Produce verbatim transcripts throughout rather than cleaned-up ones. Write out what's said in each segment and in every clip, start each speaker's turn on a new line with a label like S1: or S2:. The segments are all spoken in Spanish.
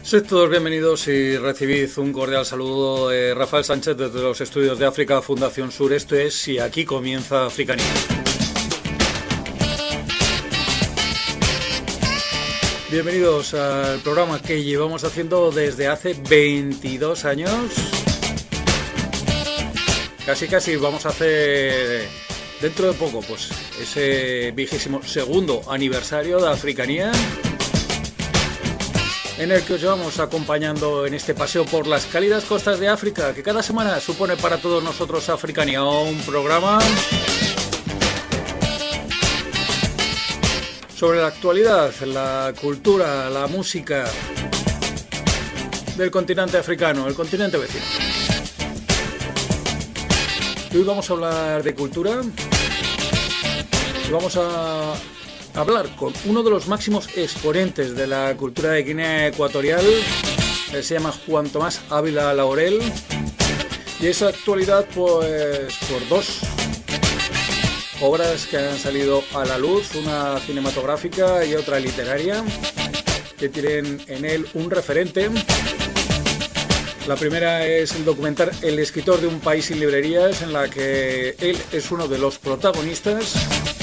S1: Sed todos bienvenidos y recibid un cordial saludo de Rafael Sánchez desde los estudios de África Fundación Sur. Esto es Y aquí comienza Africanía. Bienvenidos al programa que llevamos haciendo desde hace veintidós años. Casi casi vamos a hacer dentro de poco pues ese vigésimo segundo aniversario de Africanía, en el que os llevamos acompañando en este paseo por las cálidas costas de África, que cada semana supone para todos nosotros Africanía, un programa sobre la actualidad, la cultura, la música del continente africano, el continente vecino. Hoy vamos a hablar de cultura y vamos a hablar con uno de los máximos exponentes de la cultura de Guinea Ecuatorial. Él se llama Juan Tomás Ávila Laurel y esa actualidad pues por dos obras que han salido a la luz, una cinematográfica y otra literaria, que tienen en él un referente. La primera es el documental El escritor de un país sin librerías, en la que él es uno de los protagonistas.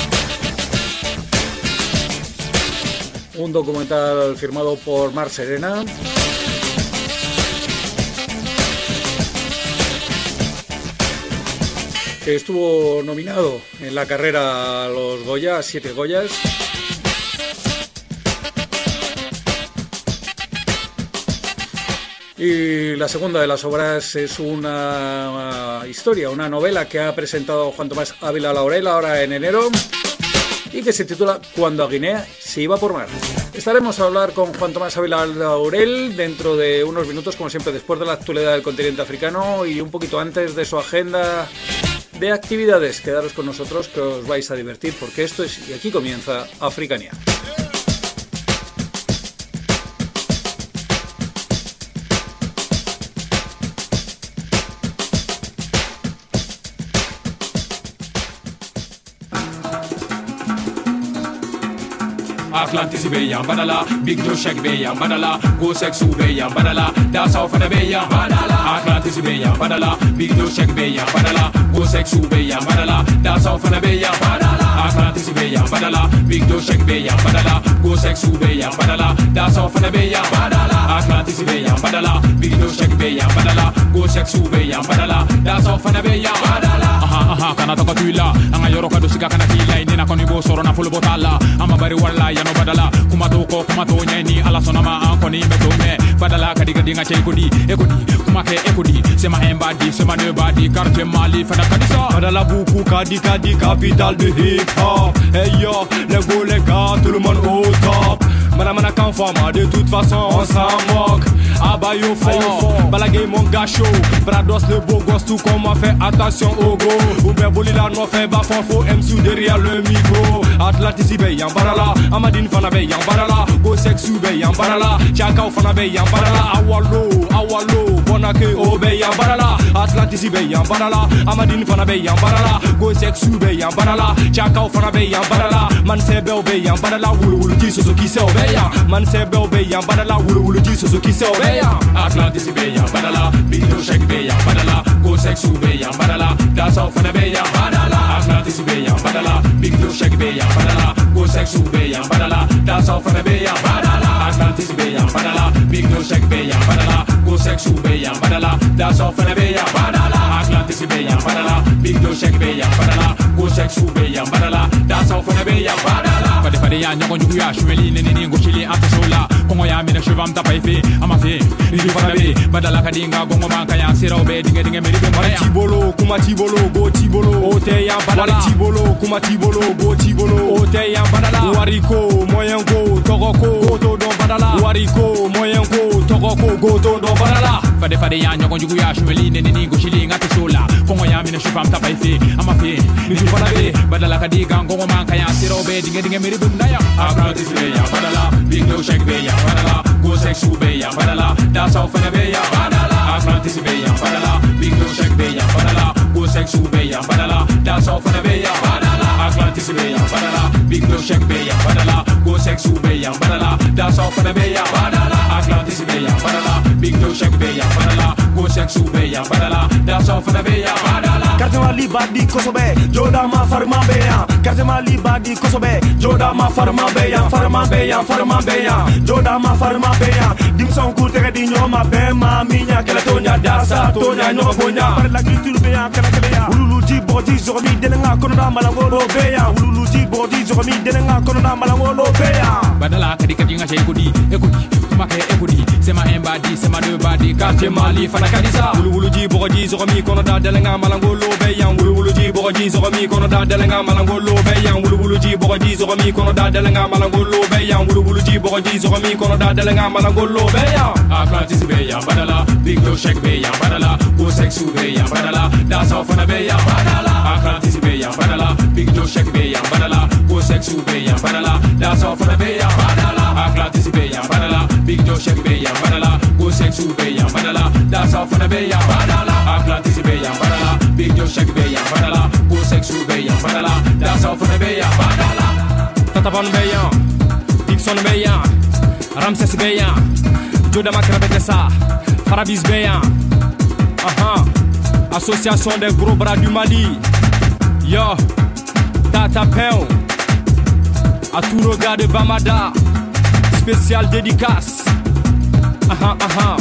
S1: Un documental firmado por Mar Serena. Que estuvo nominado en la carrera a los Goya, a siete Goyas. Y la segunda de las obras es una historia, una novela que ha presentado Juan Tomás Ávila Laurel ahora en enero, y que se titula Cuando a Guinea se iba por mar. Estaremos a hablar con Juan Tomás Ávila Laurel dentro de unos minutos, como siempre, después de la actualidad del continente africano y un poquito antes de su agenda de actividades. Quedaros con nosotros, que os vais a divertir, porque esto es Y aquí comienza Africanía.
S2: Atlantis beya badala, Big Joe Shake beya badala, Go Sexu beya badala, Das South of the beya badala. Atlantis beya badala, Big Joe Shake beya badala, Go Sexu beya badala, Das South of the beya badala. Atlantis beya badala, Big Joe Shake beya badala, Go Sexu beya badala, Das South of the beya badala. Atlantis beya badala, Big Joe Shake beya badala, Go Sexu beya badala, Das South of the beya badala. Aha aha kana to katula, anga yoro kadu sika kana kila indina koni bo soro na full botala, ama bari wala ya no badala kuma to ko kuma to nyeni ala sonama an koni beto me badala kadi kadi nga chey kodi ekodi kuma ke ekodi sema emba di sema ne badi quartier mali fada kadisa badala buku kadi kadi capital de hip hop. Hey yo les go les gars, tout le monde au top. Mana mana kan forma, de toute façon on s'en moque. Abayo fort, balagay mon gacho, Brados le beau gosse, tout comme moi fait attention au go. Oubien boli la no fait bas fort, faut M sous derrière le micro. Atlantis beyan barala, Amadine fana beyan barala, Go Sexu beyan barala, Chakao fana beyan barala, Awalo, Awalo, Bonake o beyan barala. Atlantis beyan barala, Amadine fana beyan barala, Go Sexu beyan barala, Chakao fana beyan barala. Man se bel beyan barala, wulu wulu ji so ki se obeya. Man se bel beyan barala, wulu wulu ji so ki se obeya. Atlantis beyan badala, Big Joe Shake beyan badala, Go Sexu beyan badala, Das South of the beya badala. Atlantis beyan badala, Big Joe Shake beyan badala, Go Sexu beyan badala, Das South of the beya badala. Atlantis beyan badala, Big Joe Shake beyan badala, Go Sexu beyan badala, Das South of the beya badala. Atlantis beyan badala, Big Joe Shake beyan badala, Go Sexu beyan badala, Das South of the beya badala. Fade fade ya nyoko nyuku ya shweli nene ni ngochili antasola, kongo ya mina shwam tapaife amafe. Nidi fana be badala kadinga gongo manka ya sira obe dinge dinge meri be mare tibolo kuma tibolo go tibolo ote ya badala tibolo kuma tibolo go tibolo ote ya badala wariko moyengo togoko goto do badala wariko moyengo togoko goto do badala fade fade ya nyoko njugu ya shweli nene ni go shili ngati sola kongo ya mina shufam tapaife amafe nidi fana be badala kadinga gongo manka ya sira obe dinge dinge meri be ndaya Atlantis beya badala Big Joe Shake beya badala Go Sexu beya badala Das South of the beya badala. Atlantis beya badala, Big Joe Shake beya badala, Go Sexu beya badala, Das South of the beya badala. Atlantis beya badala, Big Joe Shake beya badala, go sexu beya badala, da so for the beya badala, Atlantis beya badala, Big Joe Shake beya badala, go sexu beya badala, da so for the beya badala.
S3: Kazema libadi kosobe, joda ma farma beya. Kazema libadi kosobe, joda ma farma beya, farma beya, farma beya, joda ma farma beya. Dim son kulte di nyoma bema minya kala tonya dasa tonya no bonya. Par la culture beya kala kala. Ululu ji bodi zomi denenga kono da malangolo beya. Ululu ji bodi zomi denenga kono da malangolo beya.
S2: Badala kadi kadi nga shay kudi, ekudi, tumake ekudi. Sema embadi, sema de badi, karte mali fana kadisa.
S3: Ululu ji bodi zomi kono da denenga malangolo beya. Ululu ji bodi zomi kono da denenga malangolo beya. Ululu ji bodi zomi kono da denenga malangolo beya. Ululu ji bodi zomi kono da denenga malangolo beya.
S2: Atlantis beya badala, Big Joe Shake beya badala, go sexu beya badala, that's all for the beya badala. Atlantis beya badala, Big Joe Shake beya badala, go sexu beya badala, that's all for the beya badala. Atlantis beya badala, Big Joe Shake beya badala, go sexu beya badala, that's all for the beya badala. Atlantis beya badala, Big Joe Shake beya badala, go sexu beya badala, that's all for the beya badala.
S3: Tatapan beya, Dixon beya, Ramses beya. Joda Makrabetessa, Farabis Beya, aha, Association des gros bras du Mali, yo, Tata Peon, à tout le gars de Bamada, spécial dédicace, aha, aha.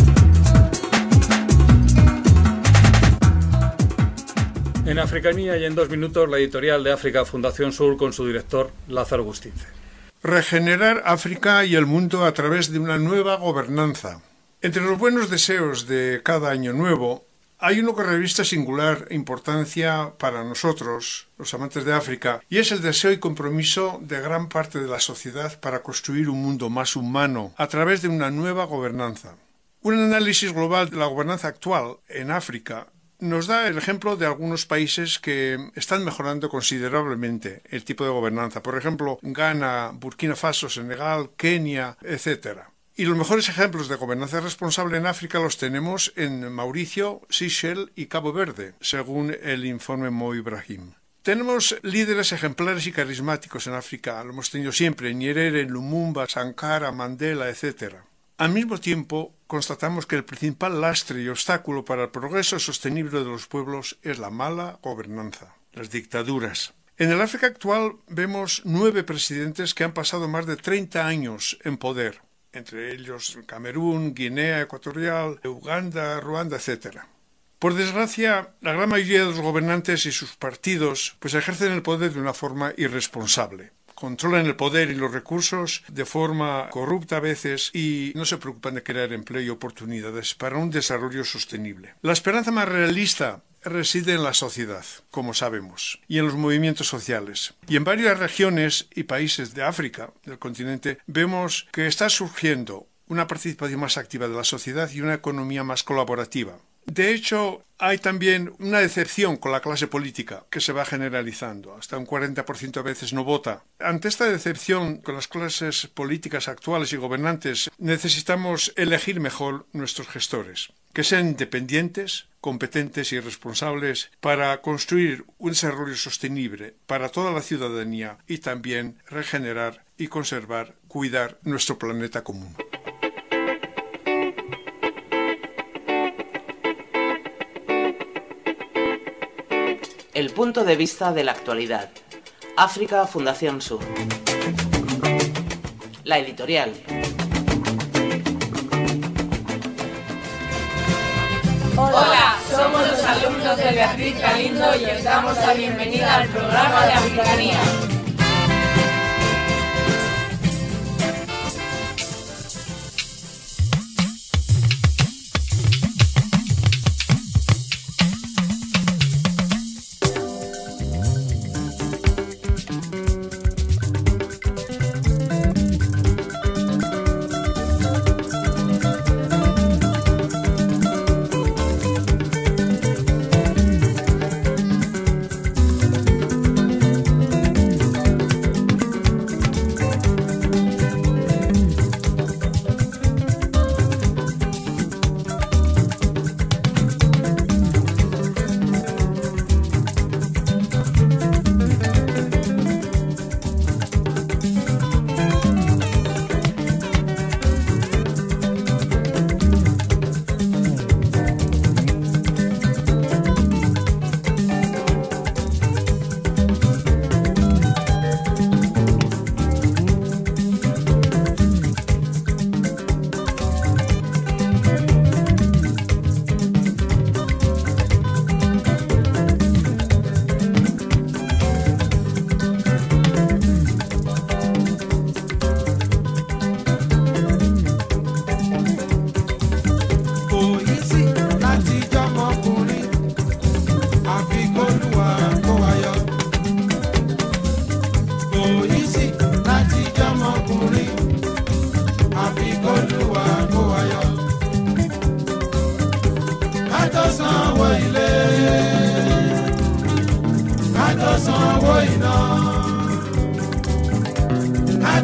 S1: En Africanía y en dos minutos la editorial de África Fundación Sur con su director Lázaro Gustince.
S4: Regenerar África y el mundo a través de una nueva gobernanza. Entre los buenos deseos de cada año nuevo, hay uno que reviste singular importancia para nosotros, los amantes de África, y es el deseo y compromiso de gran parte de la sociedad para construir un mundo más humano a través de una nueva gobernanza. Un análisis global de la gobernanza actual en África nos da el ejemplo de algunos países que están mejorando considerablemente el tipo de gobernanza. Por ejemplo, Ghana, Burkina Faso, Senegal, Kenia, etcétera. Y los mejores ejemplos de gobernanza responsable en África los tenemos en Mauricio, Seychelles y Cabo Verde, según el informe Mo Ibrahim. Tenemos líderes ejemplares y carismáticos en África, lo hemos tenido siempre, Nyerere, Lumumba, Sankara, Mandela, etcétera. Al mismo tiempo, constatamos que el principal lastre y obstáculo para el progreso sostenible de los pueblos es la mala gobernanza, las dictaduras. En el África actual vemos nueve presidentes que han pasado más de treinta años en poder, entre ellos Camerún, Guinea Ecuatorial, Uganda, Ruanda, etcétera. Por desgracia, la gran mayoría de los gobernantes y sus partidos pues ejercen el poder de una forma irresponsable. Controlan el poder y los recursos de forma corrupta a veces y no se preocupan de crear empleo y oportunidades para un desarrollo sostenible. La esperanza más realista reside en la sociedad, como sabemos, y en los movimientos sociales. Y en varias regiones y países de África, del continente, vemos que está surgiendo una participación más activa de la sociedad y una economía más colaborativa. De hecho, hay también una decepción con la clase política que se va generalizando. Hasta un cuarenta por ciento a veces no vota. Ante esta decepción con las clases políticas actuales y gobernantes, necesitamos elegir mejor nuestros gestores, que sean independientes, competentes y responsables para construir un desarrollo sostenible para toda la ciudadanía y también regenerar y conservar, cuidar nuestro planeta común.
S5: El punto de vista de la actualidad. África Fundación Sur. La editorial.
S6: Hola, somos los alumnos de Beatriz Galindo y os damos la bienvenida al programa de Africanía.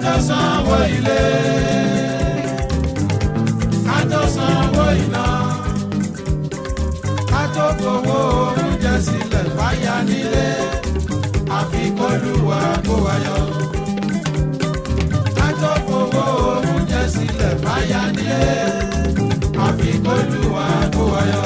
S7: kájọ sanwó ilé kájọ sanwó iná kájọ fowó oúnjẹ sílẹ̀ fáyà nílé àfi k'Olúwa kó wa yọ. kájọ fowó oúnjẹ sílẹ̀ fáyà nílé àfi k'Olúwa kó wa yọ.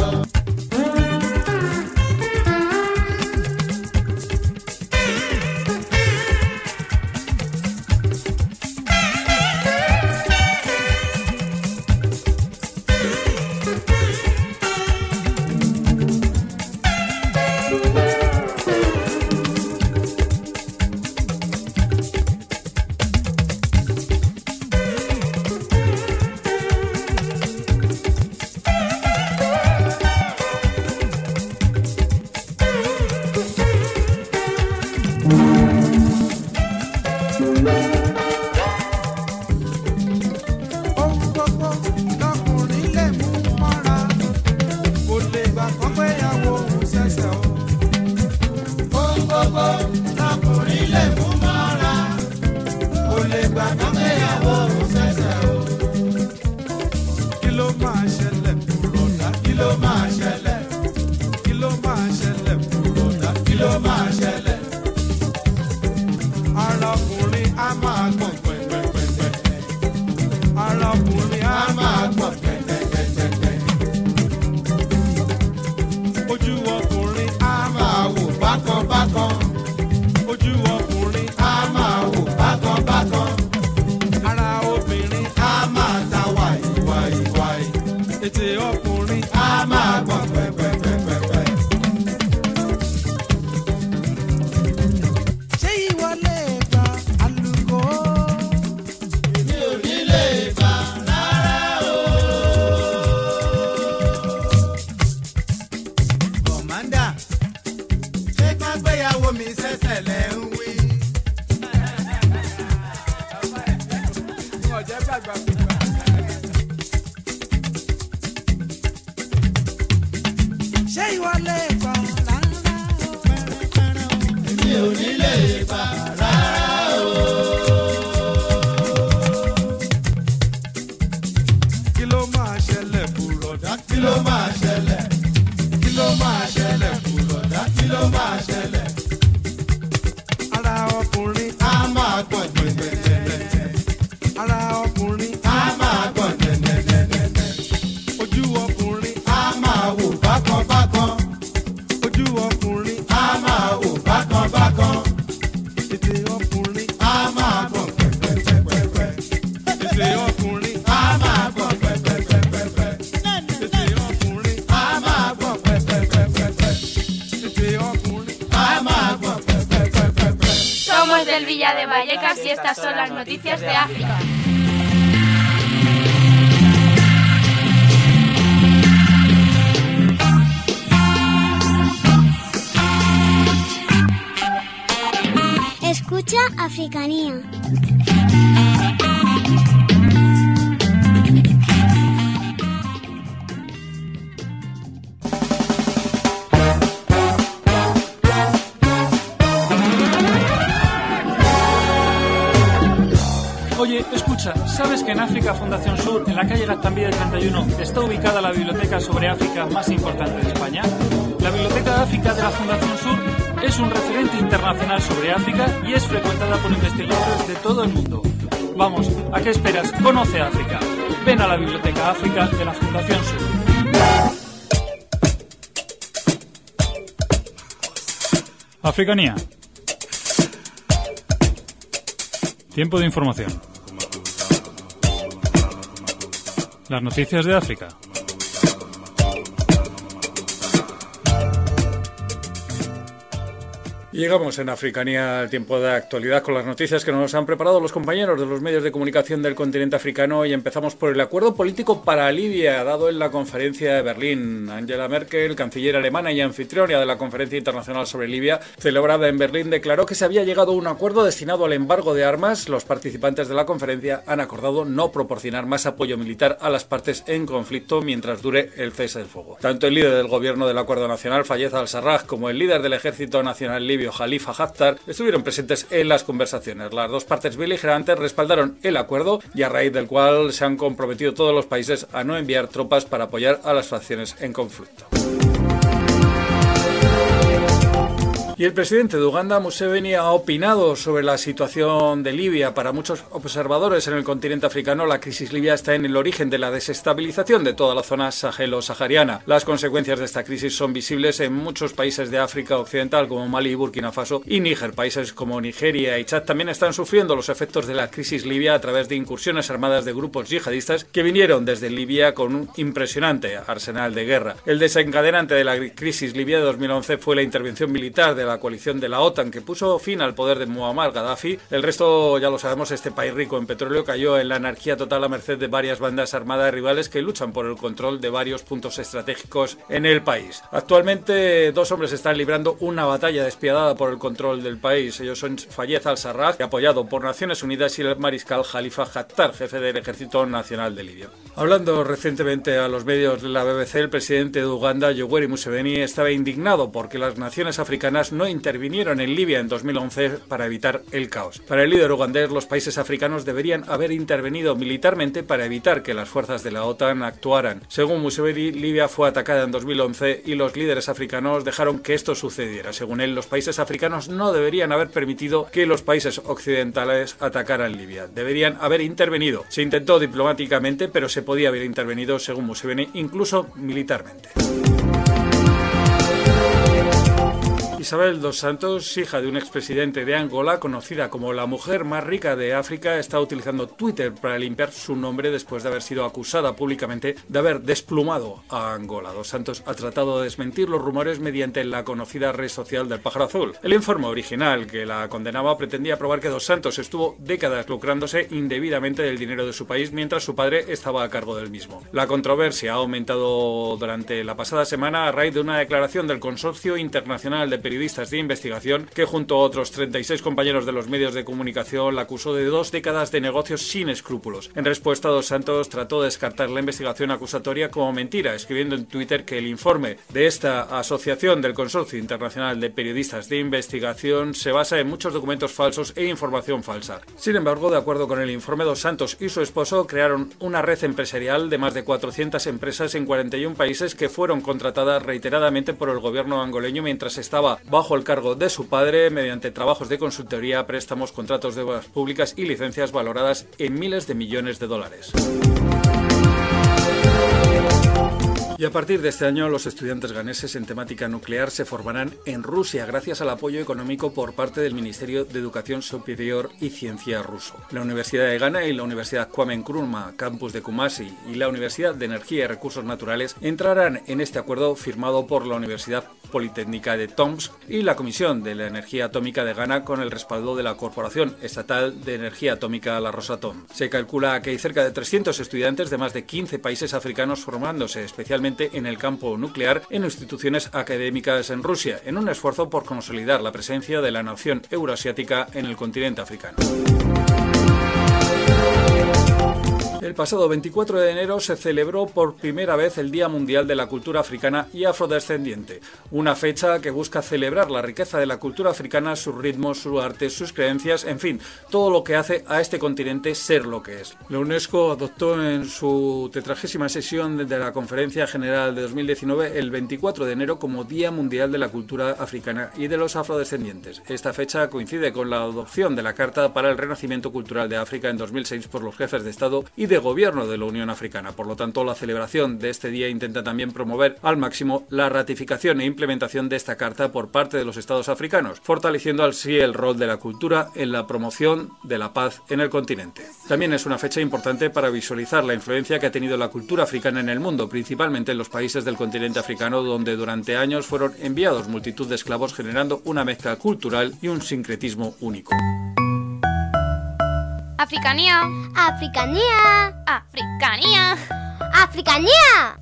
S8: Y estas son las noticias de África.
S9: Escucha Africanía.
S1: Oye, escucha, ¿sabes que en África Fundación Sur, en la calle Gaztambide treinta y uno, está ubicada la biblioteca sobre África más importante de España? La Biblioteca de África de la Fundación Sur es un referente internacional sobre África y es frecuentada por investigadores de todo el mundo. Vamos, ¿a qué esperas? Conoce África. Ven a la Biblioteca África de la Fundación Sur. Africanía. Tiempo de información. Las noticias de África. Llegamos en Africanía al tiempo de actualidad con las noticias que nos han preparado los compañeros de los medios de comunicación del continente africano y empezamos por el acuerdo político para Libia dado en la conferencia de Berlín. Angela Merkel, canciller alemana y anfitriona de la conferencia internacional sobre Libia, celebrada en Berlín, declaró que se había llegado a un acuerdo destinado al embargo de armas. Los participantes de la conferencia han acordado no proporcionar más apoyo militar a las partes en conflicto mientras dure el cese del fuego. Tanto el líder del gobierno del Acuerdo Nacional, Fayez al-Sarraj, como el líder del Ejército Nacional Libio, propio Khalifa Haftar estuvieron presentes en las conversaciones. Las dos partes beligerantes respaldaron el acuerdo y a raíz del cual se han comprometido todos los países a no enviar tropas para apoyar a las facciones en conflicto. Y el presidente de Uganda, Museveni, ha opinado sobre la situación de Libia. Para muchos observadores en el continente africano, la crisis libia está en el origen de la desestabilización de toda la zona sahelo-sahariana. Las consecuencias de esta crisis son visibles en muchos países de África Occidental, como Mali, Burkina Faso y Níger. Países como Nigeria y Chad también están sufriendo los efectos de la crisis libia a través de incursiones armadas de grupos yihadistas que vinieron desde Libia con un impresionante arsenal de guerra. El desencadenante de la crisis libia de dos mil once fue la intervención militar de la coalición de la OTAN, que puso fin al poder de Muammar Gaddafi. El resto, ya lo sabemos, este país rico en petróleo cayó en la anarquía total a merced de varias bandas armadas rivales que luchan por el control de varios puntos estratégicos en el país. Actualmente, dos hombres están librando una batalla despiadada por el control del país. Ellos son Fayez al-Sarraj, apoyado por Naciones Unidas, y el mariscal Khalifa Haftar, jefe del Ejército Nacional de Libia. Hablando recientemente a los medios de la B B C, el presidente de Uganda, Yoweri Museveni, estaba indignado porque las naciones africanas no intervinieron en Libia en dos mil once para evitar el caos. Para el líder ugandés, los países africanos deberían haber intervenido militarmente para evitar que las fuerzas de la OTAN actuaran. Según Museveni, Libia fue atacada en dos mil once y los líderes africanos dejaron que esto sucediera. Según él, los países africanos no deberían haber permitido que los países occidentales atacaran Libia. Deberían haber intervenido. Se intentó diplomáticamente, pero se podía haber intervenido, según Museveni, incluso militarmente. Isabel dos Santos, hija de un expresidente de Angola, conocida como la mujer más rica de África, está utilizando Twitter para limpiar su nombre después de haber sido acusada públicamente de haber desplumado a Angola. Dos Santos ha tratado de desmentir los rumores mediante la conocida red social del pájaro azul. El informe original que la condenaba pretendía probar que Dos Santos estuvo décadas lucrándose indebidamente del dinero de su país mientras su padre estaba a cargo del mismo. La controversia ha aumentado durante la pasada semana a raíz de una declaración del Consorcio Internacional de Periodistas de Investigación que, junto a otros treinta y seis compañeros de los medios de comunicación, la acusó de dos décadas de negocios sin escrúpulos. En respuesta, Dos Santos trató de descartar la investigación acusatoria como mentira, escribiendo en Twitter que el informe de esta asociación del Consorcio Internacional de Periodistas de Investigación se basa en muchos documentos falsos e información falsa. Sin embargo, de acuerdo con el informe, Dos Santos y su esposo crearon una red empresarial de más de cuatrocientas empresas en cuarenta y un países que fueron contratadas reiteradamente por el gobierno angoleño mientras estaba bajo el cargo de su padre, mediante trabajos de consultoría, préstamos, contratos de obras públicas y licencias valoradas en miles de millones de dólares. Y a partir de este año, los estudiantes ganeses en temática nuclear se formarán en Rusia gracias al apoyo económico por parte del Ministerio de Educación Superior y Ciencia ruso. La Universidad de Ghana y la Universidad Kwame Nkrumah, campus de Kumasi, y la Universidad de Energía y Recursos Naturales entrarán en este acuerdo firmado por la Universidad Politécnica de Tomsk y la Comisión de la Energía Atómica de Ghana con el respaldo de la Corporación Estatal de Energía Atómica, la Rosatom. Se calcula que hay cerca de trescientos estudiantes de más de quince países africanos formándose especialmente en el campo nuclear en instituciones académicas en Rusia, en un esfuerzo por consolidar la presencia de la nación euroasiática en el continente africano. El pasado veinticuatro de enero se celebró por primera vez el Día Mundial de la Cultura Africana y Afrodescendiente, una fecha que busca celebrar la riqueza de la cultura africana, sus ritmos, su arte, sus creencias, en fin, todo lo que hace a este continente ser lo que es. La UNESCO adoptó en su tetragésima sesión de la Conferencia General de dos mil diecinueve el veinticuatro de enero como Día Mundial de la Cultura Africana y de los Afrodescendientes. Esta fecha coincide con la adopción de la Carta para el Renacimiento Cultural de África en dos mil seis por los jefes de Estado y de Gobierno de la Unión Africana. Por lo tanto, la celebración de este día intenta también promover al máximo la ratificación e implementación de esta carta por parte de los estados africanos, fortaleciendo así el rol de la cultura en la promoción de la paz en el continente. También es una fecha importante para visualizar la influencia que ha tenido la cultura africana en el mundo, principalmente en los países del continente africano, donde durante años fueron enviados multitud de esclavos, generando una mezcla cultural y un sincretismo único.
S8: Africanía.
S9: Africanía.
S8: Africanía.
S9: Africanía.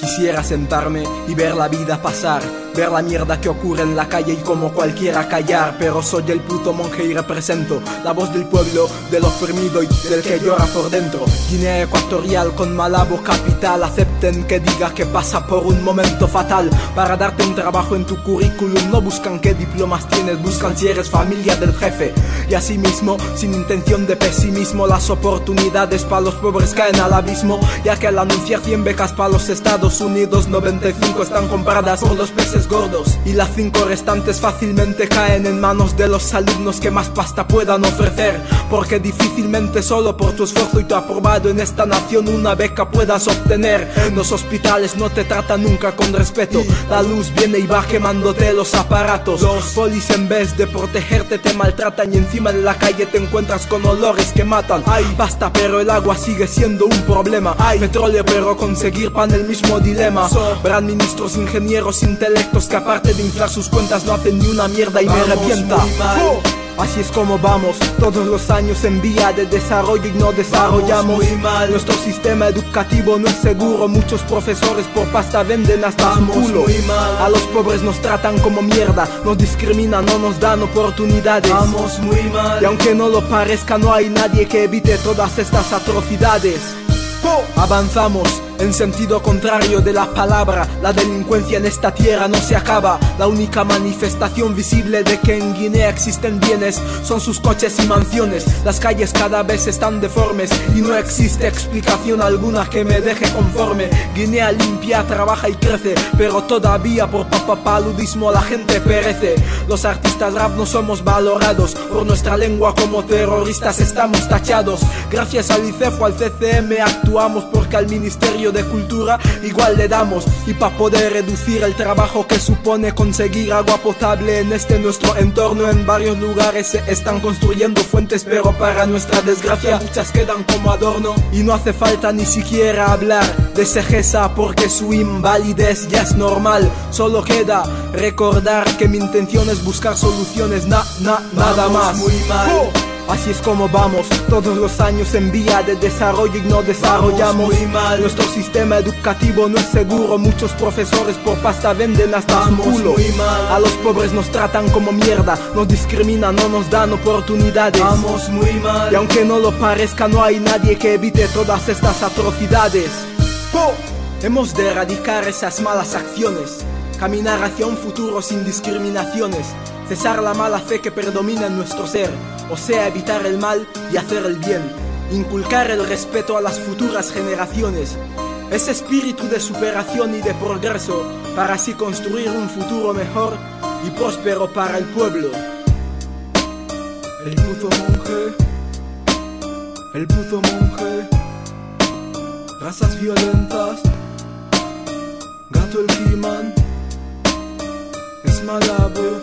S10: Quisiera sentarme y ver la vida pasar, ver la mierda que ocurre en la calle y como cualquiera callar. Pero soy el puto monje y represento la voz del pueblo, del oprimido y del que llora por dentro. Guinea Ecuatorial con Malabo capital. Acepten que diga que pasa por un momento fatal. Para darte un trabajo en tu currículum no buscan qué diplomas tienes, buscan si eres familia del jefe. Y asimismo, sin intención de pesimismo, las oportunidades para los pobres caen al abismo, ya que al anunciar cien becas para los Estados Unidos, noventa y cinco están compradas por los peces gordos y las cinco restantes fácilmente caen en manos de los alumnos que más pasta puedan ofrecer, porque difícilmente solo por tu esfuerzo y tu aprobado en esta nación una beca puedas obtener. En los hospitales no te tratan nunca con respeto, la luz viene y va quemándote los aparatos. Los polis en vez de protegerte te maltratan y encima de la calle te encuentras con olores que matan. Ay, basta, pero el agua sigue siendo un problema. Hay petróleo, pero conseguir pan el mismo dilema. Sobran ministros, ingenieros, intelectos que aparte de inflar sus cuentas no hacen ni una mierda y vamos me revienta. Oh. Así es como vamos, todos los años en vía de desarrollo y no desarrollamos. Muy mal. Nuestro sistema educativo no es seguro, muchos profesores por pasta venden hasta su culo. Muy mal. A los pobres nos tratan como mierda, nos discriminan, no nos dan oportunidades. Vamos muy mal. Y aunque no lo parezca, no hay nadie que evite todas estas atrocidades. Oh. Avanzamos en sentido contrario de la palabra. La delincuencia en esta tierra no se acaba. La única manifestación visible de que en Guinea existen bienes son sus coches y mansiones. Las calles cada vez están deformes y no existe explicación alguna que me deje conforme. Guinea limpia, trabaja y crece, pero todavía por papapaludismo la gente perece. Los artistas rap no somos valorados, por nuestra lengua como terroristas estamos tachados. Gracias al I C E F o al C C M actuamos porque al Ministerio de Cultura igual le damos. Y para poder reducir el trabajo que supone conseguir agua potable en este nuestro entorno, en varios lugares se están construyendo fuentes, pero para nuestra desgracia muchas quedan como adorno. Y no hace falta ni siquiera hablar de Segesa porque su invalidez ya es normal. Solo queda recordar que mi intención es buscar soluciones, na, na, nada más. Muy mal. Oh. Así es como vamos, todos los años en vía de desarrollo y no desarrollamos. Muy mal. Nuestro sistema educativo no es seguro, muchos profesores por pasta venden hasta su culo. Muy mal. A los pobres nos tratan como mierda, nos discriminan, no nos dan oportunidades. Vamos muy mal. Y aunque no lo parezca, no hay nadie que evite todas estas atrocidades. Oh. Hemos de erradicar esas malas acciones, caminar hacia un futuro sin discriminaciones, cesar la mala fe que predomina en nuestro ser, o sea, evitar el mal y hacer el bien, inculcar el respeto a las futuras generaciones, ese espíritu de superación y de progreso, para así construir un futuro mejor y próspero para el pueblo. El puto monje, el puto monje, razas violentas, gato el He-Man, es Malabo,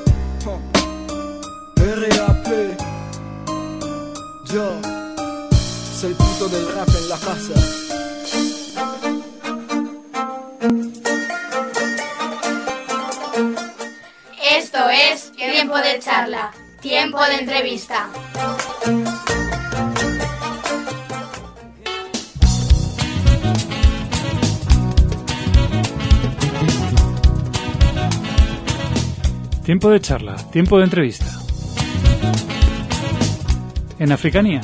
S10: R A P, yo, es el puto del rap en la casa.
S6: Esto es Tiempo de Charla, Tiempo de Entrevista.
S1: Tiempo de charla, tiempo de entrevista. En Africanía.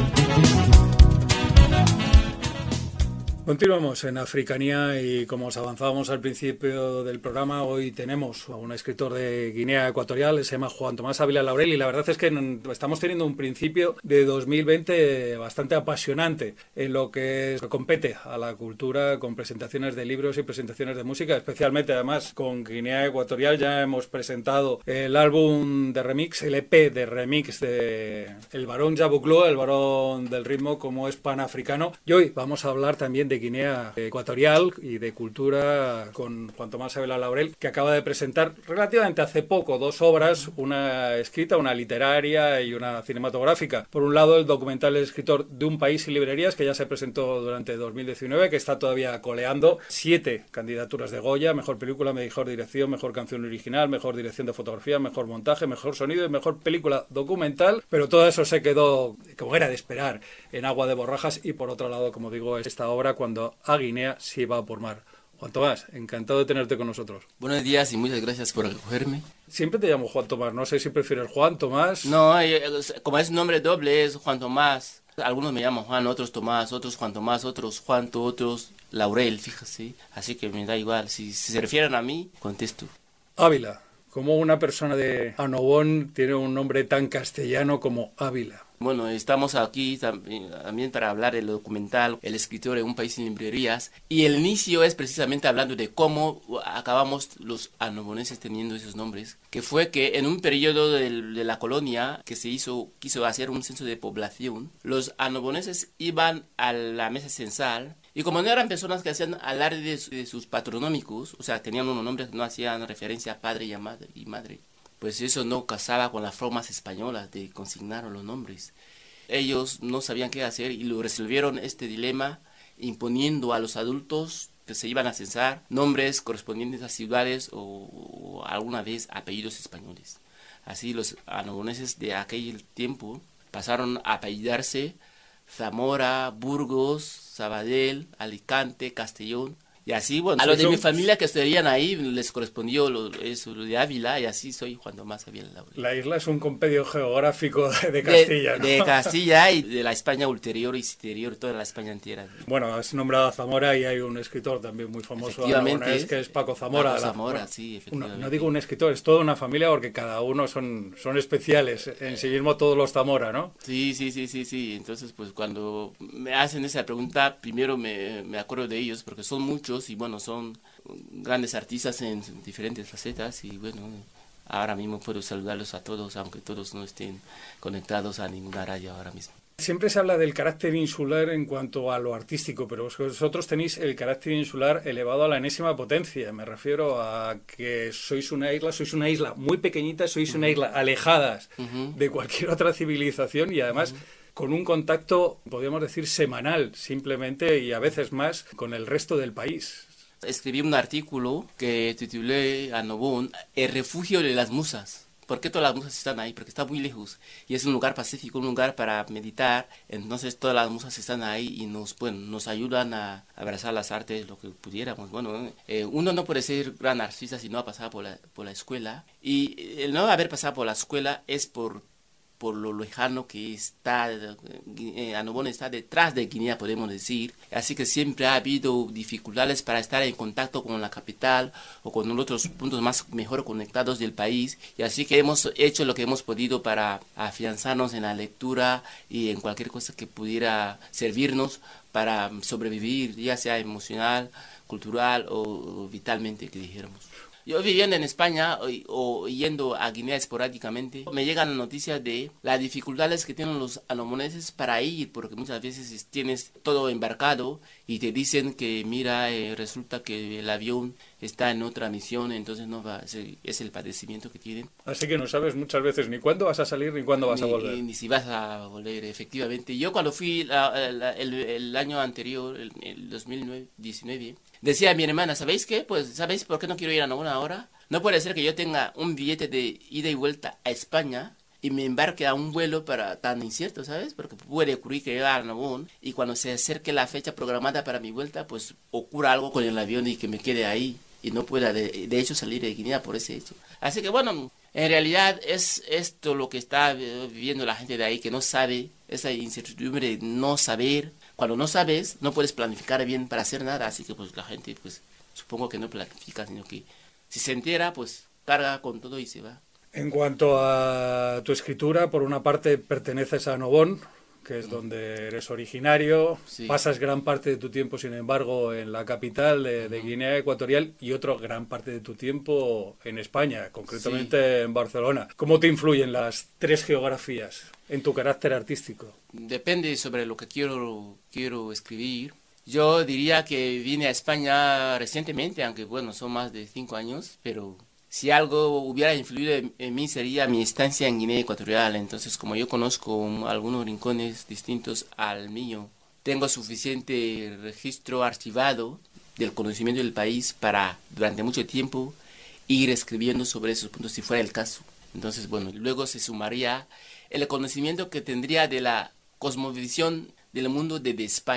S1: Continuamos en Africanía y como os avanzábamos al principio del programa, hoy tenemos a un escritor de Guinea Ecuatorial, se llama Juan Tomás Ávila Laurel, y la verdad es que estamos teniendo un principio de dos mil veinte bastante apasionante en lo que compete a la cultura, con presentaciones de libros y presentaciones de música, especialmente además con Guinea Ecuatorial. Ya hemos presentado el álbum de remix, el E P de remix de El Barón Yabucló, el varón del ritmo, como es panafricano, y hoy vamos a hablar también de Guinea Ecuatorial y de cultura con Juan Tomás Ávila Laurel, que acaba de presentar relativamente hace poco dos obras, una escrita, una literaria y una cinematográfica. Por un lado, el documental El escritor de un país sin librerías, que ya se presentó durante dos mil diecinueve, que está todavía coleando siete candidaturas de Goya: mejor película, mejor dirección, mejor canción original, mejor dirección de fotografía, mejor montaje, mejor sonido y mejor película documental. Pero todo eso se quedó, como era de esperar, en agua de borrajas. Y por otro lado, como digo, esta obra, Cuando a Guinea se iba por mar. Juan Tomás, encantado de tenerte con nosotros.
S11: Buenos días y muchas gracias por acogerme.
S1: Siempre te llamo Juan Tomás, no sé si prefieres Juan Tomás.
S11: No, como es nombre doble es Juan Tomás. Algunos me llaman Juan, otros Tomás, otros Juan Tomás, otros Juan, otros Laurel, fíjese. Así que me da igual, si, si se refieren a mí, contesto.
S1: Ávila, ¿cómo una persona de Annobón tiene un nombre tan castellano como Ávila?
S11: Bueno, estamos aquí también para hablar del documental El escritor en un país sin librerías, y el inicio es precisamente hablando de cómo acabamos los annoboneses teniendo esos nombres, que fue que en un periodo de, de la colonia que se hizo, quiso hacer un censo de población, los annoboneses iban a la mesa censal, y como no eran personas que hacían alarde de, de sus patronómicos, o sea, tenían unos nombres que no hacían referencia a padre y a madre, y madre, pues eso no casaba con las formas españolas de consignar los nombres. Ellos no sabían qué hacer y lo resolvieron este dilema imponiendo a los adultos que se iban a censar nombres correspondientes a ciudades o, o alguna vez apellidos españoles. Así los annoboneses de aquel tiempo pasaron a apellidarse Zamora, Burgos, Sabadell, Alicante, Castellón. Y así, bueno, a los de mi familia que estarían ahí les correspondió lo, eso, lo de Ávila, y así soy Juan Tomás Ávila Laurel.
S1: La isla es un compendio geográfico de, de Castilla,
S11: de,
S1: ¿no?
S11: De Castilla y de la España ulterior y exterior, toda la España entera.
S1: Bueno, has nombrado a Zamora y hay un escritor también muy famoso aragonés, que es Paco Zamora.
S11: Paco Zamora,
S1: la, bueno,
S11: sí, efectivamente.
S1: No, no digo un escritor, es toda una familia porque cada uno son, son especiales, en sí mismo todos los Zamora, ¿no?
S11: Sí, sí, sí, sí, sí. Entonces, pues cuando me hacen esa pregunta, primero me, me acuerdo de ellos porque son muchos y bueno, son grandes artistas en diferentes facetas y bueno, ahora mismo puedo saludarlos a todos, aunque todos no estén conectados a ninguna radio ahora mismo.
S1: Siempre se habla del carácter insular en cuanto a lo artístico, pero vosotros tenéis el carácter insular elevado a la enésima potencia. Me refiero a que sois una isla, sois una isla muy pequeñita, sois uh-huh. una isla alejadas uh-huh. de cualquier otra civilización y además uh-huh. con un contacto, podríamos decir, semanal, simplemente y a veces más, con el resto del país.
S11: Escribí un artículo que titulé Annobón, El refugio de las musas. ¿Por qué todas las musas están ahí? Porque está muy lejos y es un lugar pacífico, un lugar para meditar. Entonces todas las musas están ahí y nos, bueno, nos ayudan a abrazar las artes, lo que pudiéramos. Bueno, eh, uno no puede ser gran artista si no ha pasado por la, por la escuela. Y el no haber pasado por la escuela es por... por lo lejano que está, eh, Annobón está detrás de Guinea, podemos decir. Así que siempre ha habido dificultades para estar en contacto con la capital o con otros puntos más mejor conectados del país. Y así que hemos hecho lo que hemos podido para afianzarnos en la lectura y en cualquier cosa que pudiera servirnos para sobrevivir, ya sea emocional, cultural o, o vitalmente, que dijéramos. Yo viviendo en España o, o yendo a Guinea esporádicamente, me llegan noticias de las dificultades que tienen los annoboneses para ir, porque muchas veces tienes todo embarcado y te dicen que mira, eh, resulta que el avión está en otra misión, entonces no va, es, es el padecimiento que tienen.
S1: Así que no sabes muchas veces ni cuándo vas a salir ni cuándo vas
S11: ni,
S1: a volver.
S11: Ni, ni si vas a volver, efectivamente. Yo cuando fui la, la, el, el año anterior, el, el dos mil diecinueve, decía a mi hermana, ¿sabéis qué? Pues, ¿sabéis por qué no quiero ir a Annobón ahora? No puede ser que yo tenga un billete de ida y vuelta a España y me embarque a un vuelo para tan incierto, ¿sabes? Porque puede ocurrir que llegue a Annobón y cuando se acerque la fecha programada para mi vuelta, pues ocurra algo con el avión y que me quede ahí y no pueda de, de hecho salir de Guinea por ese hecho. Así que bueno, en realidad es esto lo que está viviendo la gente de ahí, que no sabe, esa incertidumbre de no saber. Cuando no sabes, no puedes planificar bien para hacer nada, así que pues la gente, pues supongo que no planifica, sino que si se entera, pues carga con todo y se va.
S1: En cuanto a tu escritura, por una parte perteneces a Annobón, que es donde eres originario, sí. Pasas gran parte de tu tiempo, sin embargo, en la capital de, de Guinea Ecuatorial y otra gran parte de tu tiempo en España, concretamente sí. en Barcelona. ¿Cómo te influyen las tres geografías en tu carácter artístico?
S11: Depende sobre lo que quiero, quiero escribir. Yo diría que vine a España recientemente, aunque bueno, son más de cinco años, pero si algo hubiera influido en, en mí sería mi estancia en Guinea Ecuatorial. Entonces, como yo conozco algunos rincones distintos al mío, tengo suficiente registro archivado del conocimiento del país para, durante mucho tiempo, ir escribiendo sobre esos puntos si fuera el caso. Entonces, bueno, luego se sumaría el conocimiento que tendría de la cosmovisión del mundo desde España,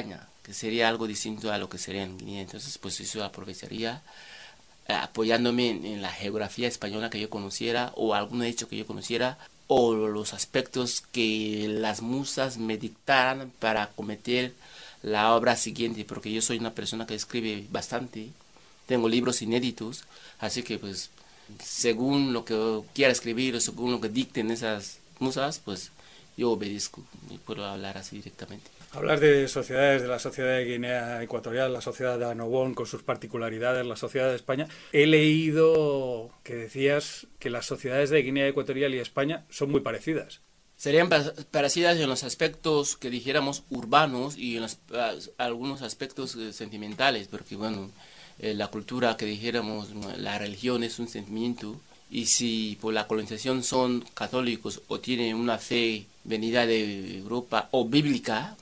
S11: que sería algo distinto a lo que sería en Guinea. Entonces, pues eso aprovecharía eh, apoyándome en, en la geografía española que yo conociera, o algún hecho que yo conociera, o los aspectos que las musas me dictaran para cometer la obra siguiente, porque yo soy una persona que escribe bastante, tengo libros inéditos, así que pues según lo que quiera escribir o según lo que dicten esas musas, pues yo obedezco y puedo hablar así directamente.
S1: Hablas de sociedades, de la sociedad de Guinea Ecuatorial, la sociedad de Annobón con sus particularidades, la sociedad de España. He leído que decías que las sociedades de Guinea Ecuatorial y España son muy parecidas.
S11: Serían parecidas en los aspectos que dijéramos urbanos y en los, algunos aspectos eh, sentimentales, porque bueno, eh, la cultura que dijéramos, la religión es un sentimiento, y si por la colonización son católicos o tienen una fe venida de Europa o bíblica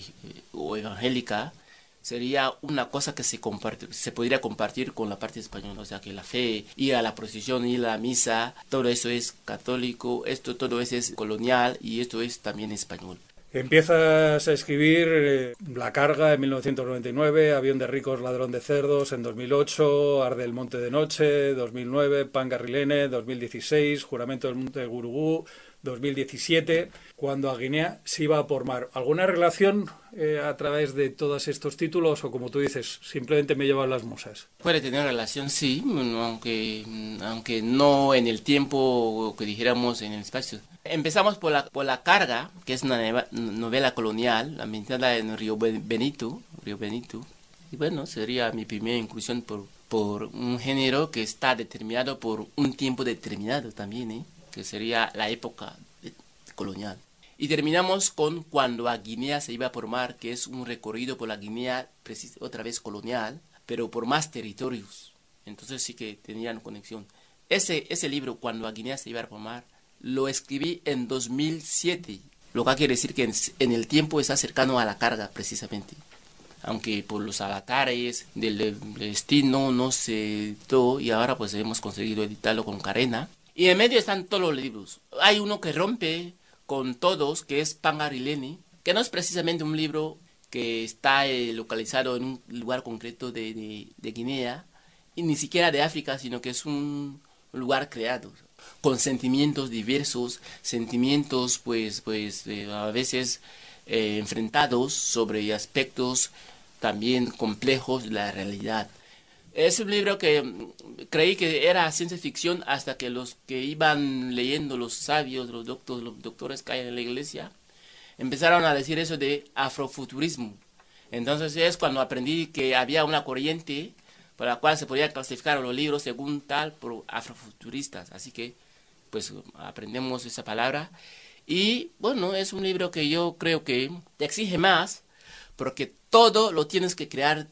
S11: o evangélica, sería una cosa que se comparte, se podría compartir con la parte española, o sea que la fe, ir a la procesión, ir a la misa, todo eso es católico, esto todo eso es colonial y esto es también español.
S1: Empiezas a escribir eh, La Carga en mil novecientos noventa y nueve, Avión de ricos, ladrón de cerdos en dos mil ocho, Arde el monte de noche, dos mil nueve, Pangarrilene, dos mil dieciséis, Juramento del monte de Gurugú, dos mil diecisiete, cuando a Guinea se iba a por mar. ¿Alguna relación eh, a través de todos estos títulos o, como tú dices, simplemente me llevan las musas?
S11: Puede tener relación, sí, aunque, aunque no en el tiempo que dijéramos en el espacio. Empezamos por la, por la Carga, que es una novela colonial, ambientada en Río Benito, Río Benito. Y bueno, sería mi primera inclusión por, por un género que está determinado por un tiempo determinado también, ¿eh? que sería la época colonial. Y terminamos con Cuando a Guinea se iba por mar, que es un recorrido por la Guinea, otra vez colonial, pero por más territorios. Entonces sí que tenían conexión. Ese, ese libro, Cuando a Guinea se iba por mar, lo escribí en dos mil siete, lo que quiere decir que en, en el tiempo está cercano a La Carga, precisamente. Aunque por los avatares del destino no se todo, y ahora pues hemos conseguido editarlo con Carena. Y en medio están todos los libros. Hay uno que rompe con todos, que es Pangarrilene, que no es precisamente un libro que está eh, localizado en un lugar concreto de, de, de Guinea, y ni siquiera de África, sino que es un lugar creado, con sentimientos diversos, sentimientos pues, pues eh, a veces eh, enfrentados sobre aspectos también complejos de la realidad. Es un libro que creí que era ciencia ficción hasta que los que iban leyendo, los sabios, los doctores, los doctores que hay en la iglesia, empezaron a decir eso de afrofuturismo. Entonces es cuando aprendí que había una corriente por la cual se podía clasificar los libros según tal por afrofuturistas. Así que pues aprendemos esa palabra. Y bueno, es un libro que yo creo que te exige más, porque todo lo tienes que crear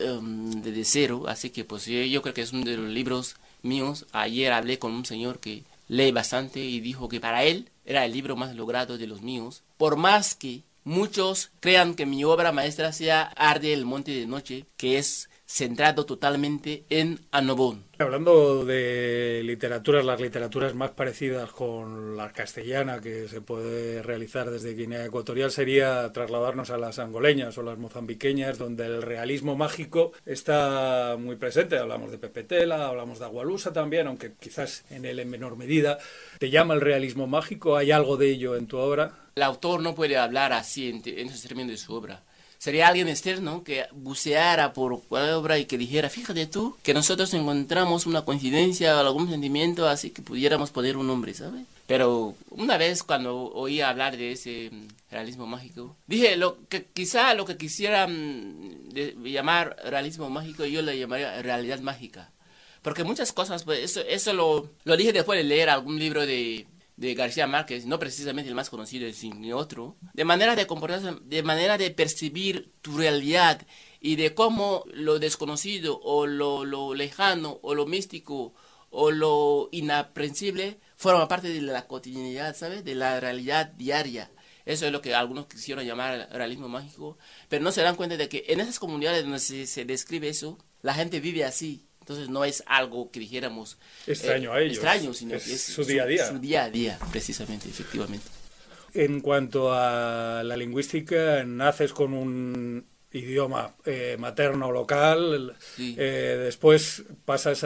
S11: Um, desde cero, así que pues yo, yo creo que es uno de los libros míos. Ayer hablé con un señor que lee bastante y dijo que para él era el libro más logrado de los míos, por más que muchos crean que mi obra maestra sea Arde el monte de noche, que es centrado totalmente en Annobón.
S1: Hablando de literaturas, las literaturas más parecidas con la castellana que se puede realizar desde Guinea Ecuatorial sería trasladarnos a las angoleñas o las mozambiqueñas, donde el realismo mágico está muy presente. Hablamos de Pepe Tela, hablamos de Agualusa también, aunque quizás en él en menor medida. ¿Te llama el realismo mágico? ¿Hay algo de ello en tu obra?
S11: El autor no puede hablar así en, en esos términos de su obra. Sería alguien externo que buceara por cualquier obra y que dijera, fíjate tú, que nosotros encontramos una coincidencia o algún sentimiento así que pudiéramos poner un nombre, ¿sabes? Pero una vez cuando oí hablar de ese realismo mágico, dije, lo que quizá lo que quisiera de, llamar realismo mágico, yo le llamaría realidad mágica. Porque muchas cosas, pues eso, eso lo, lo dije después de leer algún libro de... de García Márquez, no precisamente el más conocido, sino otro, de manera de comportarse, de manera de percibir tu realidad y de cómo lo desconocido o lo, lo lejano o lo místico o lo inaprensible forma parte de la cotidianidad, ¿sabes? De la realidad diaria. Eso es lo que algunos quisieron llamar realismo mágico, pero no se dan cuenta de que en esas comunidades donde se, se describe eso, la gente vive así. Entonces no es algo que dijéramos
S1: extraño
S11: eh,
S1: a ellos,
S11: extraño, sino
S1: es
S11: que es
S1: su día a día.
S11: Su, su día a día, precisamente, efectivamente.
S1: En cuanto a la lingüística, naces con un idioma eh, materno local,
S11: Sí.
S1: eh, después pasas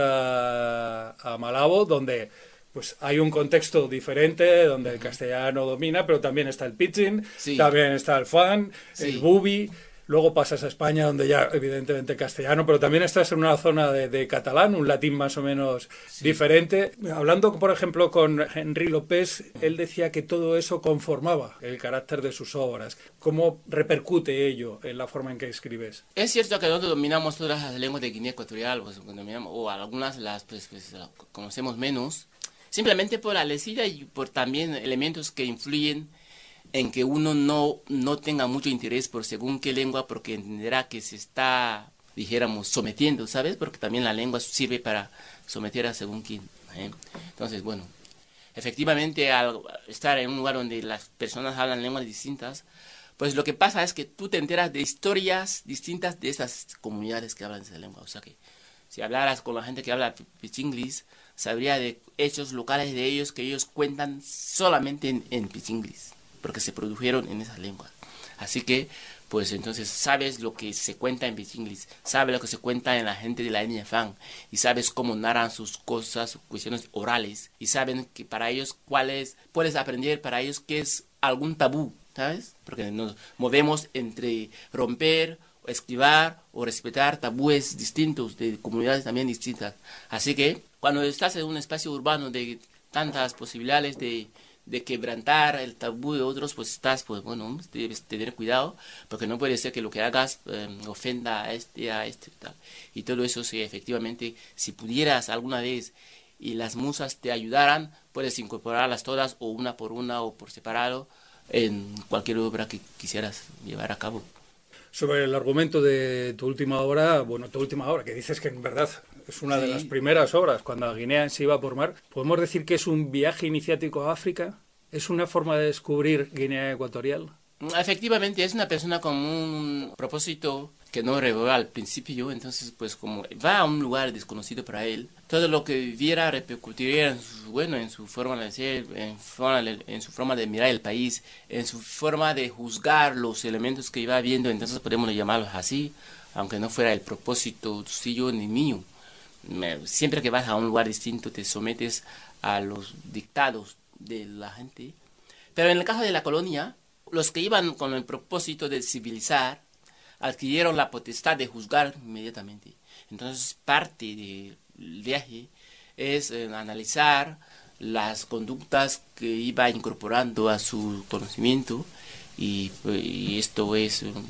S1: a, a Malabo, donde pues hay un contexto diferente, donde el castellano domina, pero también está el pidgin,
S11: Sí.
S1: también está el fan,
S11: Sí.
S1: el bubi. Luego pasas a España, donde ya evidentemente castellano, pero también estás en una zona de, de catalán, un latín más o menos
S11: Sí.
S1: diferente. Hablando, por ejemplo, con Henry López, él decía que todo eso conformaba el carácter de sus obras. ¿Cómo repercute ello en la forma en que escribes?
S11: Es cierto que nosotros dominamos todas las lenguas de Guinea Ecuatorial, pues, dominamos, o algunas las pues, pues, conocemos menos, simplemente por la lecida y por también elementos que influyen en que uno no, no tenga mucho interés por según qué lengua, porque entenderá que se está, dijéramos, sometiendo, ¿sabes? Porque también la lengua sirve para someter a según quién. ¿eh? Entonces, bueno, efectivamente al estar en un lugar donde las personas hablan lenguas distintas, pues lo que pasa es que tú te enteras de historias distintas de esas comunidades que hablan esa lengua. O sea que si hablaras con la gente que habla pichinglis, sabría de hechos locales de ellos que ellos cuentan solamente en, en pichinglis, porque se produjeron en esa lengua. Así que, pues entonces sabes lo que se cuenta en pichinglis, sabes lo que se cuenta en la gente de la etnia Fang, y sabes cómo narran sus cosas, sus cuestiones orales, y saben que para ellos cuál es, puedes aprender para ellos qué es algún tabú, ¿sabes? Porque nos movemos entre romper, esquivar o respetar tabúes distintos, de comunidades también distintas. Así que, cuando estás en un espacio urbano de tantas posibilidades de de quebrantar el tabú de otros, pues estás, pues bueno, debes tener cuidado, porque no puede ser que lo que hagas eh, ofenda a este, a este, tal. Y todo eso, sí, efectivamente, si pudieras alguna vez y las musas te ayudaran, puedes incorporarlas todas, o una por una, o por separado, en cualquier obra que quisieras llevar a cabo.
S1: Sobre el argumento de tu última obra, bueno, tu última obra, que dices que en verdad es una
S11: Sí.
S1: de las primeras obras, cuando Guinea se iba por mar, ¿podemos decir que es un viaje iniciático a África? ¿Es una forma de descubrir Guinea Ecuatorial?
S11: Efectivamente, es una persona con un propósito que no reveló al principio, entonces pues como va a un lugar desconocido para él, todo lo que viera repercutiría en su, bueno, en su forma de ser, en, forma de, en su forma de mirar el país, en su forma de juzgar los elementos que iba viendo, entonces podemos llamarlos así, aunque no fuera el propósito suyo ni mío. Me, siempre que vas a un lugar distinto te sometes a los dictados de la gente, pero en el caso de la colonia, los que iban con el propósito de civilizar adquirieron la potestad de juzgar inmediatamente. Entonces parte del viaje es eh, analizar las conductas que iba incorporando a su conocimiento, y, y esto es um,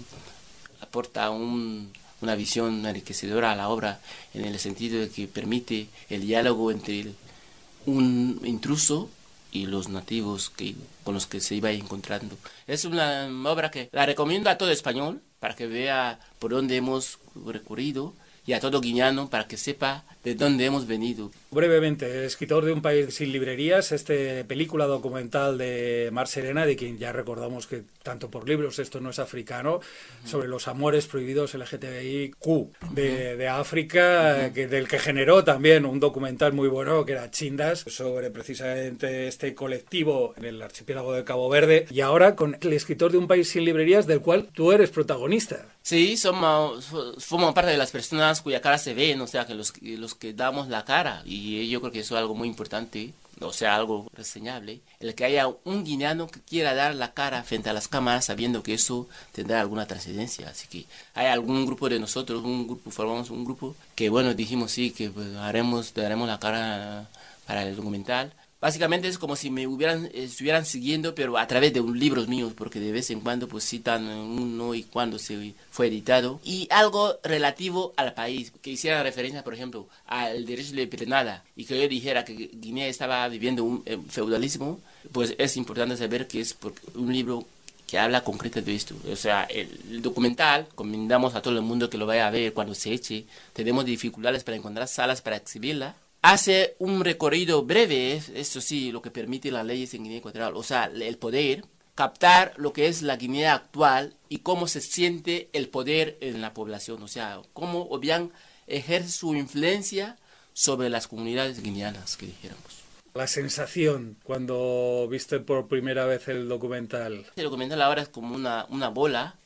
S11: aporta un, una visión enriquecedora a la obra, en el sentido de que permite el diálogo entre el, un intruso y los nativos que, con los que se iba encontrando. Es una obra que la recomiendo a todo español, para que vea por dónde hemos recorrido, y a todo guineano para que sepa de dónde hemos venido.
S1: Brevemente, escritor de Un país sin librerías, este película documental de Mar Serena, de quien ya recordamos que tanto por libros Esto no es africano, uh-huh. sobre los amores prohibidos L G T B I Q de, de África, uh-huh. que, del que generó también un documental muy bueno que era Chindas, sobre precisamente este colectivo en el archipiélago de Cabo Verde, y ahora con el escritor de Un país sin librerías, del cual tú eres protagonista.
S11: Sí, somos, formamos parte de las personas cuya cara se ven, o sea, que los, los que damos la cara, y yo creo que eso es algo muy importante, o sea, algo reseñable, el que haya un guineano que quiera dar la cara frente a las cámaras sabiendo que eso tendrá alguna trascendencia. Así que hay algún grupo de nosotros, un grupo, formamos un grupo, que bueno, dijimos sí, que pues, haremos, daremos la cara para el documental. Básicamente es como si me hubieran, estuvieran siguiendo, pero a través de un libros míos, porque de vez en cuando pues citan uno y cuando se fue editado. Y algo relativo al país, que hiciera referencia, por ejemplo, al derecho de prenada, y que yo dijera que Guinea estaba viviendo un eh, feudalismo, pues es importante saber que es por un libro que habla concretamente de esto. O sea, el, el documental, recomendamos a todo el mundo que lo vaya a ver cuando se eche. Tenemos dificultades para encontrar salas para exhibirla. Hace un recorrido breve, esto sí, lo que permite las leyes en Guinea Ecuatorial, o sea, el poder, captar lo que es la Guinea actual y cómo se siente el poder en la población, o sea, cómo Obiang ejerce su influencia sobre las comunidades guineanas, que dijéramos.
S1: La sensación cuando viste por primera vez el documental.
S11: El documental ahora es como una, una bola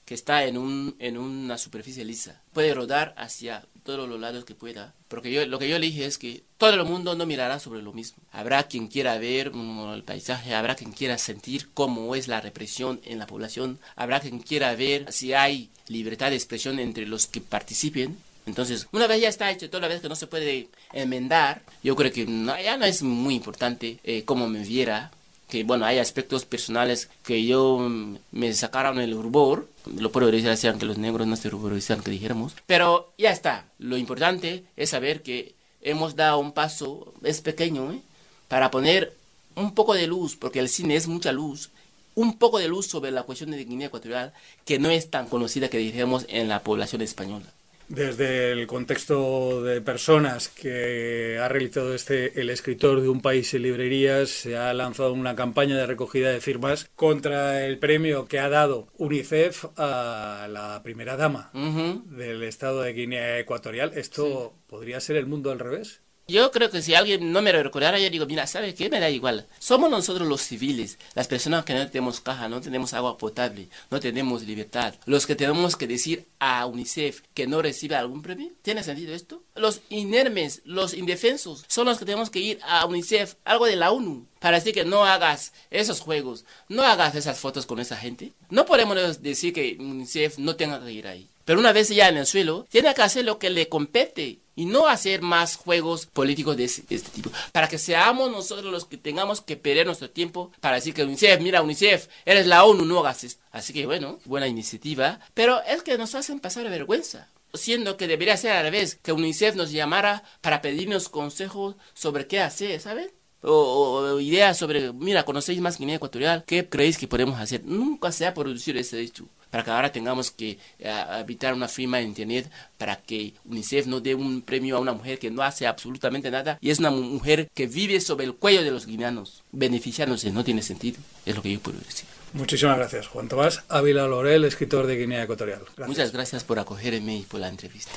S11: que está en, un, en una superficie lisa. Puede rodar hacia todos los lados que pueda. Porque yo, lo que yo le dije es que todo el mundo no mirará sobre lo mismo. Habrá quien quiera ver um, el paisaje, habrá quien quiera sentir cómo es la represión en la población, habrá quien quiera ver si hay libertad de expresión entre los que participen. Entonces, una vez ya está hecho, toda la vez que no se puede enmendar, yo creo que no, ya no es muy importante eh, cómo me viera. Que bueno, hay aspectos personales que yo um, me sacaron el rubor, lo puedo decir así, aunque los negros no se ruborizan, que dijéramos, pero ya está. Lo importante es saber que hemos dado un paso, es pequeño, ¿eh? para poner un poco de luz, porque el cine es mucha luz, un poco de luz sobre la cuestión de Guinea Ecuatorial, que no es tan conocida que dijéramos en la población española.
S1: Desde el contexto de personas que ha realizado este el escritor de Un país sin librerías, se ha lanzado una campaña de recogida de firmas contra el premio que ha dado UNICEF a la primera dama uh-huh. del estado de Guinea Ecuatorial. ¿Esto sí. podría ser el mundo al revés?
S11: Yo creo que si alguien no me lo recordara, yo digo, mira, ¿sabe qué? Me da igual. Somos nosotros los civiles, las personas que no tenemos caja, no tenemos agua potable, no tenemos libertad, los que tenemos que decir a UNICEF que no reciba algún premio. ¿Tiene sentido esto? Los inermes, los indefensos, son los que tenemos que ir a UNICEF, algo de la ONU, para decir que no hagas esos juegos, no hagas esas fotos con esa gente. No podemos decir que UNICEF no tenga que ir ahí. Pero una vez ya en el suelo, tiene que hacer lo que le compete y no hacer más juegos políticos de este, de este tipo. Para que seamos nosotros los que tengamos que perder nuestro tiempo para decir que UNICEF, mira UNICEF, eres la ONU, no hagas esto. Así que bueno, buena iniciativa, pero es que nos hacen pasar vergüenza. Siendo que debería ser al revés, que UNICEF nos llamara para pedirnos consejos sobre qué hacer, ¿sabes? O, o, o ideas sobre, mira, conocéis más Guinea Ecuatorial, ¿qué creéis que podemos hacer? Nunca se ha producido ese hecho. Para que ahora tengamos que uh, evitar una firma en internet para que UNICEF no dé un premio a una mujer que no hace absolutamente nada y es una mujer que vive sobre el cuello de los guineanos. Beneficiándose no tiene sentido, es lo que yo puedo decir.
S1: Muchísimas gracias, Juan Tomás Ávila Laurel, escritor de Guinea Ecuatorial. Gracias.
S11: Muchas gracias por acogerme y por la entrevista.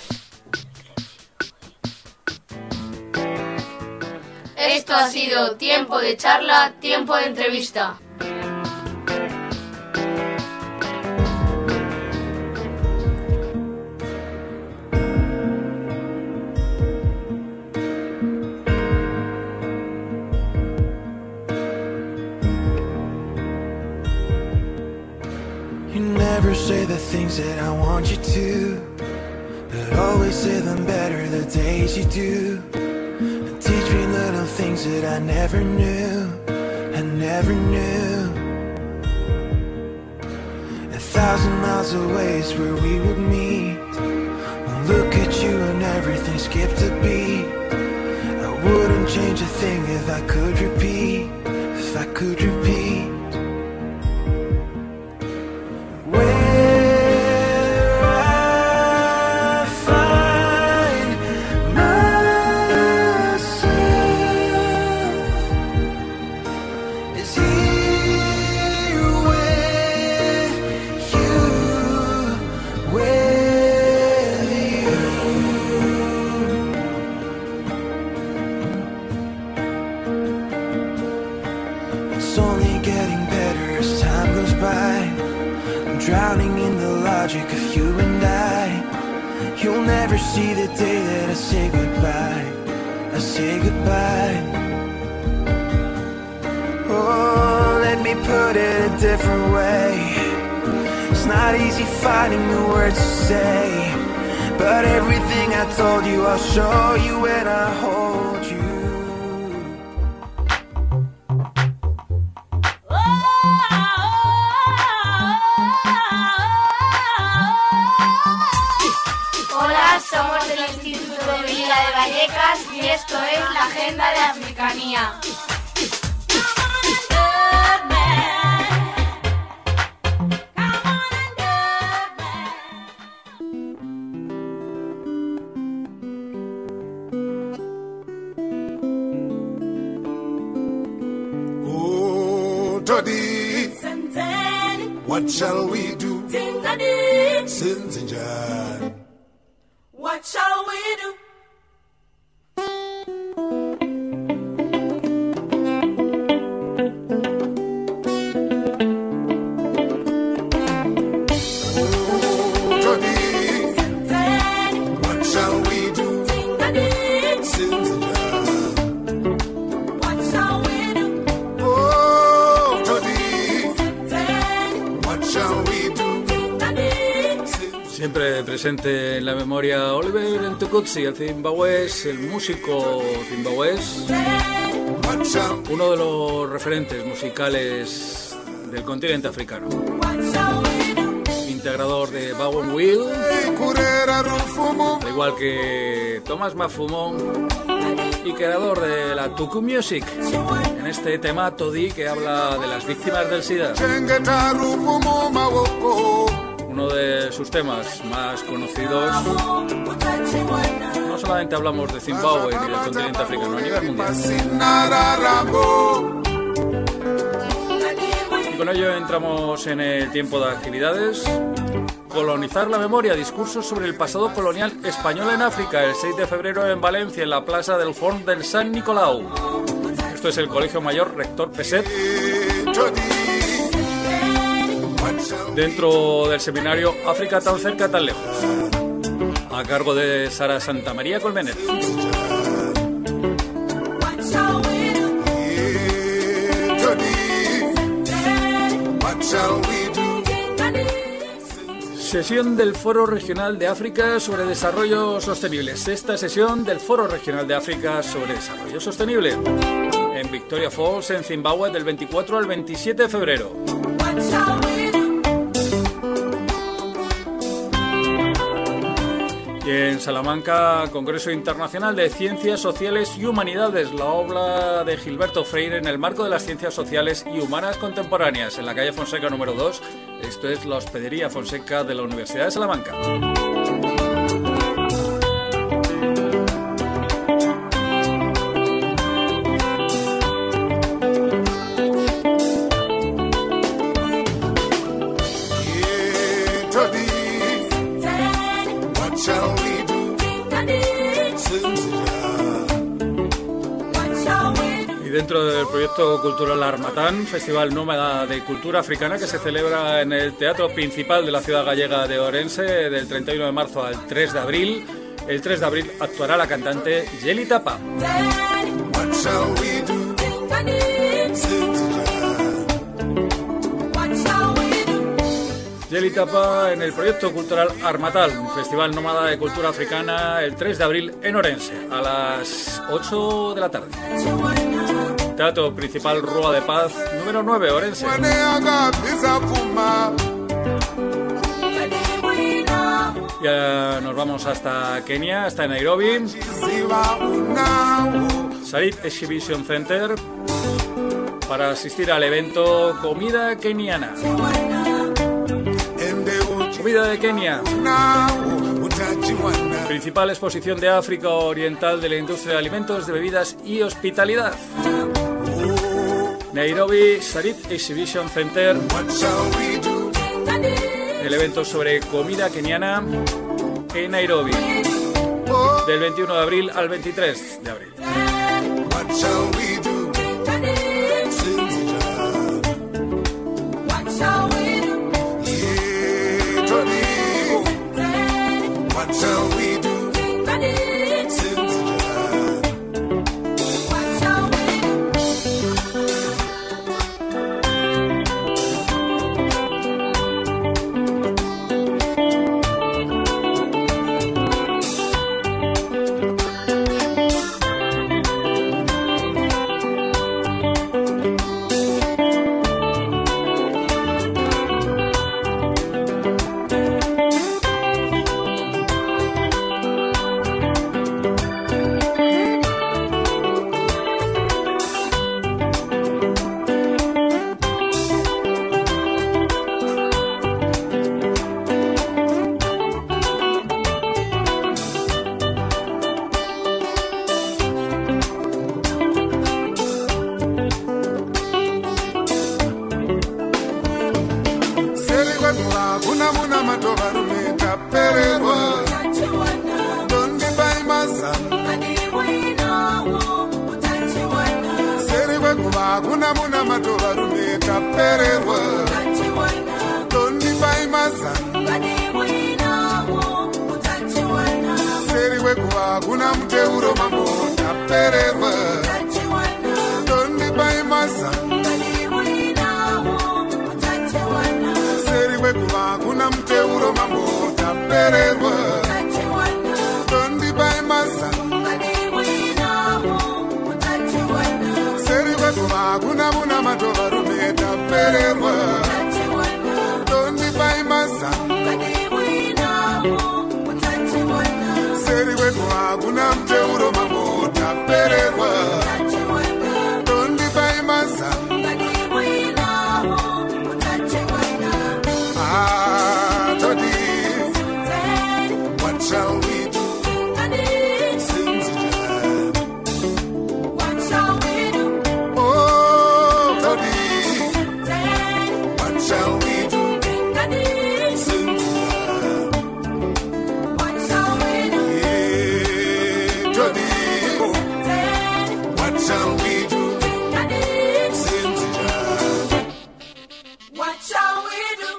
S6: Esto ha sido Tiempo de Charla, Tiempo de Entrevista.
S7: Never say the things that I want you to, but always say them better the days you do. And teach me little things that I never knew, I never knew. A thousand miles away is where we would meet. I'll look at you and everything skipped a beat. I wouldn't change a thing if I could repeat, if I could repeat. Drowning in the logic of you and I. You'll never see the day that I say goodbye, I say goodbye. Oh, let me put it a different way. It's not easy finding the words to say, but everything I told you I'll show you when I hold you.
S6: Somos del Instituto de Villa de Vallecas y esto es la Agenda de Africanía.
S12: Oh, Toddy, what shall we do? Sinzinjan.
S13: What shall we do?
S12: Oh,
S1: presente en la memoria Oliver Ntukutsi, el zimbabués, el músico zimbabués, uno de los referentes musicales del continente africano, integrador de Bowen Will, al igual que Thomas Mafumo, y creador de la Tuku Music, en este tema Todi que habla de las víctimas del SIDA. Uno de sus temas más conocidos. No solamente hablamos de Zimbabue ni del continente africano, a nivel mundial. Y con ello entramos en el tiempo de actividades. Colonizar la memoria, discursos sobre el pasado colonial español en África, el seis de febrero en Valencia, en la plaza del Forn del San Nicolau. Esto es el Colegio Mayor Rector Peset, dentro del seminario África tan cerca, tan lejos, a cargo de Sara Santamaría Colmenet. Sesión del Foro Regional de África sobre Desarrollo Sostenible. Sexta sesión del Foro Regional de África sobre Desarrollo Sostenible, en Victoria Falls, en Zimbabue, del veinticuatro al veintisiete de febrero. Y en Salamanca, Congreso Internacional de Ciencias Sociales y Humanidades, la obra de Gilberto Freire en el marco de las ciencias sociales y humanas contemporáneas, en la calle Fonseca número dos. Esto es la Hospedería Fonseca de la Universidad de Salamanca. Dentro del proyecto cultural Armatán, Festival Nómada de Cultura Africana, que se celebra en el Teatro Principal de la ciudad gallega de Orense del treinta y uno de marzo al tres de abril. El tres de abril actuará la cantante Yeli Tapa. Yeli Tapa en el proyecto cultural Armatán, Festival Nómada de Cultura Africana, el tres de abril en Orense, a las ocho de la tarde. Teatro Principal Rúa de Paz, número nueve, Orense. Ya nos vamos hasta Kenia, hasta Nairobi. Sarit Exhibition Center, para asistir al evento Comida Keniana. Comida de Kenia. Principal exposición de África Oriental de la industria de alimentos, de bebidas y hospitalidad. Nairobi Sarit Exhibition Center. El evento sobre comida keniana en Nairobi, del veintiuno de abril al veintitrés de abril.
S12: Kuna mteuro mambo tape tapererwa tondi bai masa seri kwetuma kuna muna matova rume tapererwa tondi bai masa seri kwetuma kuna mteuro mambo tapererwa tondi bai masa ah todi what shall we do sing together what shall we do oh todi what shall we do sing together what shall we do yeah todi what shall we do sing together what shall we do.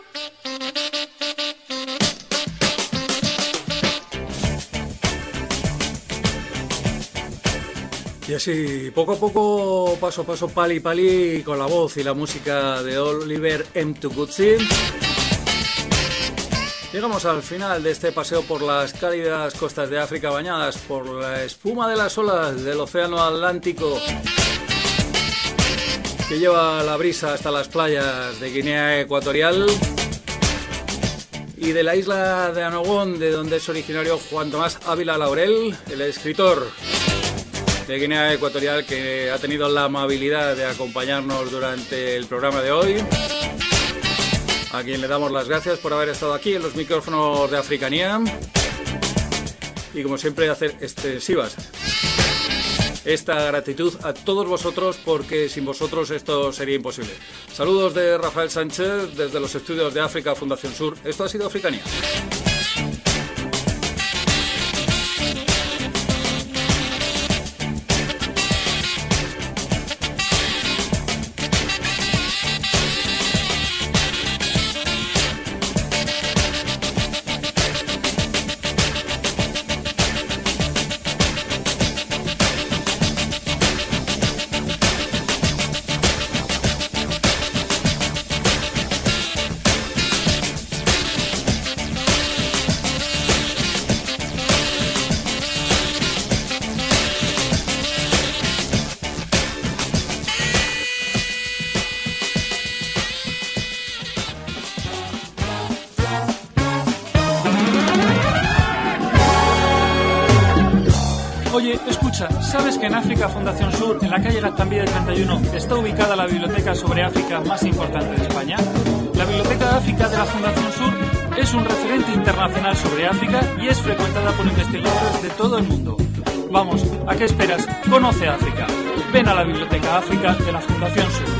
S1: Y así, poco a poco, paso a paso, pali pali, con la voz y la música de Oliver Mtukudzi, llegamos al final de este paseo por las cálidas costas de África, bañadas por la espuma de las olas del océano Atlántico, que lleva la brisa hasta las playas de Guinea Ecuatorial y de la isla de Annobón, de donde es originario Juan Tomás Ávila Laurel, el escritor de Guinea Ecuatorial, que ha tenido la amabilidad de acompañarnos durante el programa de hoy, a quien le damos las gracias por haber estado aquí en los micrófonos de Africanía y, como siempre, hacer extensivas esta gratitud a todos vosotros, porque sin vosotros esto sería imposible. Saludos de Rafael Sánchez desde los estudios de África Fundación Sur. Esto ha sido Africanía.
S14: Oye, escucha, ¿sabes que en África Fundación Sur, en la calle Gaztambide treinta y uno, está ubicada la biblioteca sobre África más importante de España? La Biblioteca de África de la Fundación Sur es un referente internacional sobre África y es frecuentada por investigadores de todo el mundo. Vamos, ¿a qué esperas? Conoce África. Ven a la Biblioteca África de la Fundación Sur.